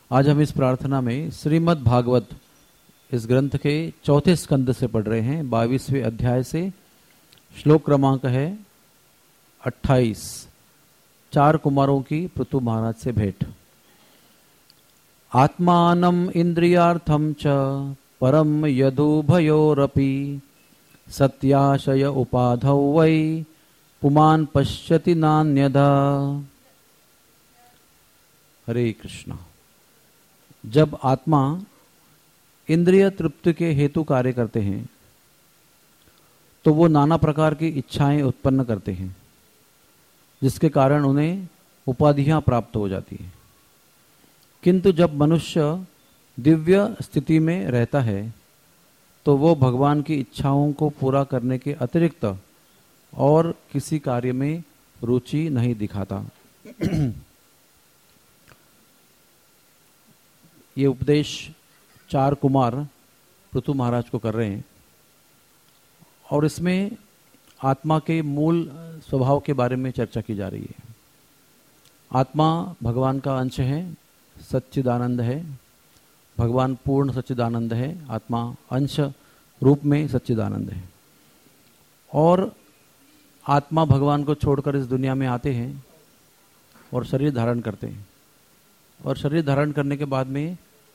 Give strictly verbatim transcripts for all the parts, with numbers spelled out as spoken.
आज हम इस प्रार्थना में श्रीमद् भागवत इस ग्रंथ के चौथे स्कंद से पढ़ रहे हैं, बाईसवें अध्याय से। श्लोक क्रमांक है अट्ठाईस। चार कुमारों की पृथु महाराज से भेंट। आत्मानम इंद्रियार्थम च परम यदुभयोरपि सत्याशय उपाधौ वै पुमान पश्यति नान्यदा। हरे कृष्ण। जब आत्मा इंद्रिय तृप्ति के हेतु कार्य करते हैं तो वो नाना प्रकार की इच्छाएं उत्पन्न करते हैं, जिसके कारण उन्हें उपाधियां प्राप्त हो जाती हैं। किंतु जब मनुष्य दिव्य स्थिति में रहता है तो वो भगवान की इच्छाओं को पूरा करने के अतिरिक्त और किसी कार्य में रुचि नहीं दिखाता। ये उपदेश चार कुमार पृथु महाराज को कर रहे हैं और इसमें आत्मा के मूल स्वभाव के बारे में चर्चा की जा रही है। आत्मा भगवान का अंश है, सच्चिदानंद है। भगवान पूर्ण सच्चिदानंद है, आत्मा अंश रूप में सच्चिदानंद है। और आत्मा भगवान को छोड़कर इस दुनिया में आते हैं और शरीर धारण करते हैं, और शरीर धारण करने के बाद में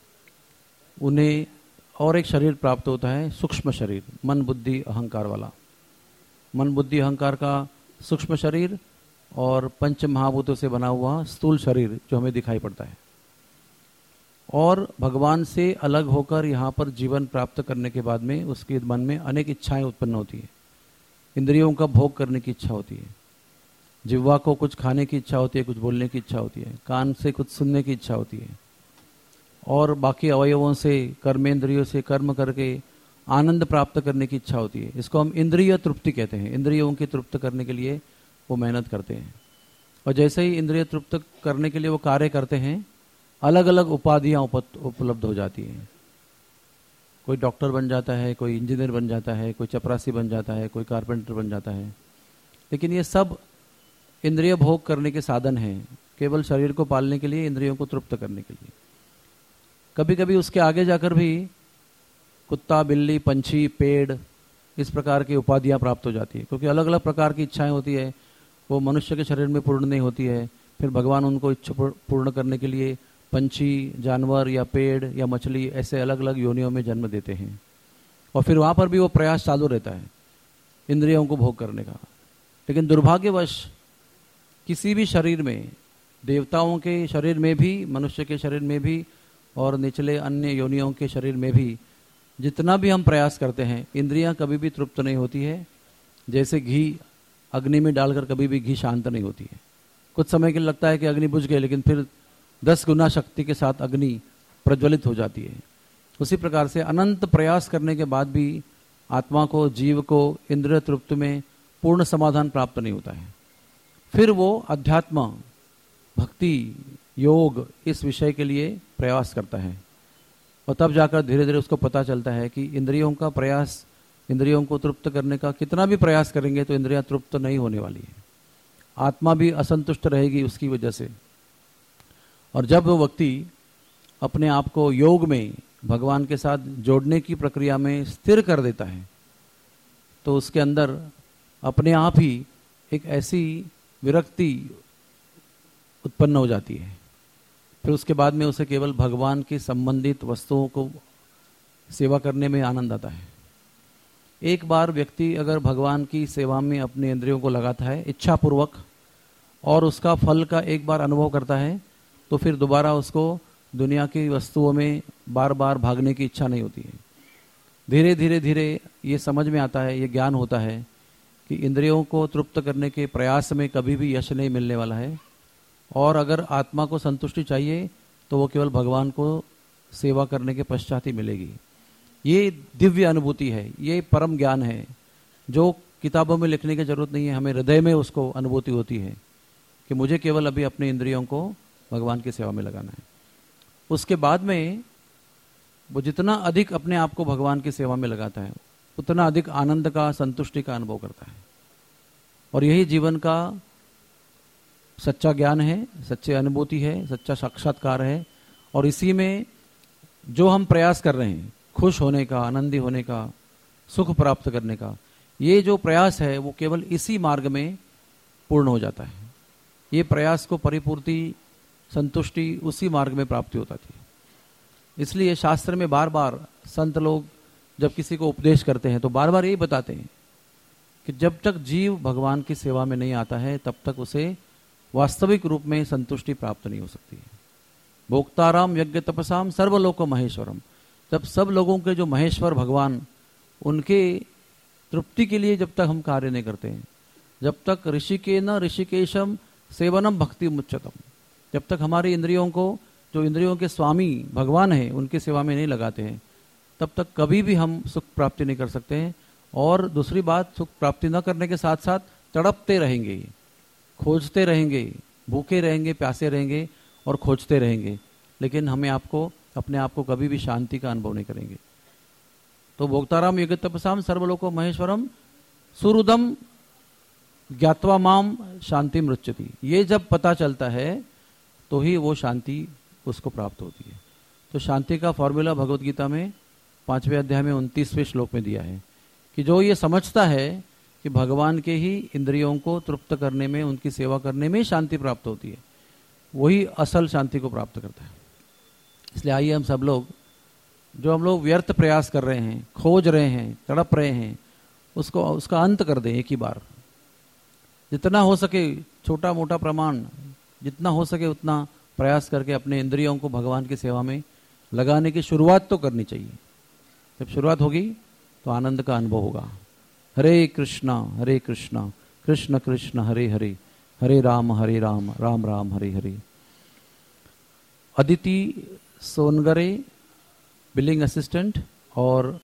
उन्हें और एक शरीर प्राप्त होता है, सूक्ष्म शरीर, मन बुद्धि अहंकार वाला। मन बुद्धि अहंकार का सूक्ष्म शरीर और पंच महाभूतों से बना हुआ स्थूल शरीर जो हमें दिखाई पड़ता है। और भगवान से अलग होकर यहाँ पर जीवन प्राप्त करने के बाद में उसके मन में अनेक इच्छाएं उत्पन्न होती हैं। इंद्रियों का भोग करने की इच्छा होती है, जिह्वा को कुछ खाने की इच्छा होती है, कुछ बोलने की इच्छा होती है, कान से कुछ सुनने की इच्छा होती है, और बाकी अवयवों से, कर्मेंद्रियों से कर्म करके आनंद प्राप्त करने की इच्छा होती है। इसको हम इंद्रिय तृप्ति कहते हैं। इंद्रियों की तृप्त करने के लिए वो मेहनत करते हैं, और जैसे ही इंद्रिय तृप्त करने के लिए वो कार्य करते हैं, अलग अलग उपाधियां उपलब्ध हो जाती हैं। कोई डॉक्टर बन जाता है, कोई इंजीनियर बन जाता है, कोई चपरासी बन जाता है, कोई कारपेंटर बन जाता है। लेकिन ये सब इंद्रिय भोग करने के साधन हैं, केवल शरीर को पालने के लिए, इंद्रियों को तृप्त करने के लिए। कभी कभी उसके आगे जाकर भी कुत्ता, बिल्ली, पंछी, पेड़, इस प्रकार की उपाधियां प्राप्त हो जाती है, क्योंकि अलग अलग प्रकार की इच्छाएं होती है। वो मनुष्य के शरीर में पूर्ण नहीं होती है, फिर भगवान उनको इच्छा पूर्ण करने के लिए पंछी, जानवर या पेड़ या मछली ऐसे अलग अलग योनियों में जन्म देते हैं, और फिर वहां पर भी वो प्रयास चालू रहता है इंद्रियों को भोग करने का। लेकिन दुर्भाग्यवश किसी भी शरीर में, देवताओं के शरीर में भी, मनुष्य के शरीर में भी, और निचले अन्य योनियों के शरीर में भी, जितना भी हम प्रयास करते हैं, इंद्रियां कभी भी तृप्त नहीं होती है। जैसे घी अग्नि में डालकर कभी भी घी शांत नहीं होती है। कुछ समय के लिए लगता है कि अग्नि बुझ गई, लेकिन फिर दस गुना शक्ति के साथ अग्नि प्रज्वलित हो जाती है। उसी प्रकार से अनंत प्रयास करने के बाद भी आत्मा को, जीव को इंद्रिय तृप्त में पूर्ण समाधान प्राप्त नहीं होता है। फिर वो अध्यात्म, भक्ति, योग, इस विषय के लिए प्रयास करता है, और तब जाकर धीरे धीरे उसको पता चलता है कि इंद्रियों का प्रयास, इंद्रियों को तृप्त करने का कितना भी प्रयास करेंगे तो इंद्रियां तृप्त नहीं होने वाली है। आत्मा भी असंतुष्ट रहेगी उसकी वजह से। और जब वो व्यक्ति अपने आप को योग में भगवान के साथ जोड़ने की प्रक्रिया में स्थिर कर देता है, तो उसके अंदर अपने आप ही एक ऐसी विरक्ति उत्पन्न हो जाती है। फिर उसके बाद में उसे केवल भगवान के संबंधित वस्तुओं को सेवा करने में आनंद आता है। एक बार व्यक्ति अगर भगवान की सेवा में अपने इंद्रियों को लगाता है इच्छा पूर्वक, और उसका फल का एक बार अनुभव करता है, तो फिर दोबारा उसको दुनिया की वस्तुओं में बार बार भागने की इच्छा नहीं होती है। धीरे धीरे धीरे ये समझ में आता है, ये ज्ञान होता है कि इंद्रियों को तृप्त करने के प्रयास में कभी भी यश नहीं मिलने वाला है, और अगर आत्मा को संतुष्टि चाहिए तो वो केवल भगवान को सेवा करने के पश्चात ही मिलेगी। ये दिव्य अनुभूति है, ये परम ज्ञान है, जो किताबों में लिखने की जरूरत नहीं है। हमें हृदय में उसको अनुभूति होती है कि मुझे केवल अभी अपने इंद्रियों को भगवान की सेवा में लगाना है। उसके बाद में वो जितना अधिक अपने आप को भगवान की सेवा में लगाता है, उतना अधिक आनंद का, संतुष्टि का अनुभव करता है। और यही जीवन का सच्चा ज्ञान है, सच्ची अनुभूति है, सच्चा साक्षात्कार है, और इसी में जो हम प्रयास कर रहे हैं खुश होने का, आनंदी होने का, सुख प्राप्त करने का, ये जो प्रयास है वो केवल इसी मार्ग में पूर्ण हो जाता है। ये प्रयास को परिपूर्ति, संतुष्टि उसी मार्ग में प्राप्ति होता थी। इसलिए शास्त्र में बार बार संत लोग जब किसी को उपदेश करते हैं तो बार बार यही बताते हैं कि जब तक जीव भगवान की सेवा में नहीं आता है तब तक उसे वास्तविक रूप में संतुष्टि प्राप्त नहीं हो सकती है। भोक्ताराम यज्ञ तपसाम सर्वलोक महेश्वरम, जब सब लोगों के जो महेश्वर भगवान, उनके तृप्ति के लिए जब तक हम कार्य नहीं करते हैं, जब तक ऋषिकेन ऋषिकेशम सेवनम भक्ति मुच्चतम, जब तक हमारी इंद्रियों को, जो इंद्रियों के स्वामी भगवान हैं, उनकी सेवा में नहीं लगाते हैं, तब तक कभी भी हम सुख प्राप्ति नहीं कर सकते हैं। और दूसरी बात, सुख प्राप्ति न करने के साथ साथ तड़पते रहेंगे, खोजते रहेंगे, भूखे रहेंगे, प्यासे रहेंगे और खोजते रहेंगे, लेकिन हमें आपको अपने आप को कभी भी शांति का अनुभव नहीं करेंगे। तो भोक्ताराम यज्ञ तपसाम सर्वलोको महेश्वरम सुहृदम ज्ञात्वा माम शांति मृच्छति, ये जब पता चलता है तो ही वो शांति उसको प्राप्त होती है। तो शांति का फॉर्मूला भगवत गीता में पांचवें अध्याय में उनतीसवें श्लोक में दिया है कि जो ये समझता है कि भगवान के ही इंद्रियों को तृप्त करने में, उनकी सेवा करने में शांति प्राप्त होती है, वही असल शांति को प्राप्त करता है। इसलिए आइए हम सब लोग, जो हम लोग व्यर्थ प्रयास कर रहे हैं, खोज रहे हैं, तड़प रहे हैं, उसको उसका अंत कर दें एक ही बार। जितना हो सके छोटा मोटा प्रमाण, जितना हो सके उतना प्रयास करके अपने इंद्रियों को भगवान की सेवा में लगाने की शुरुआत तो करनी चाहिए। जब शुरुआत होगी तो आनंद का अनुभव होगा। हरे कृष्णा हरे कृष्णा कृष्ण कृष्ण हरे हरे, हरे राम हरे राम राम राम हरे हरे। अदिति सोनगरे बिलिंग असिस्टेंट और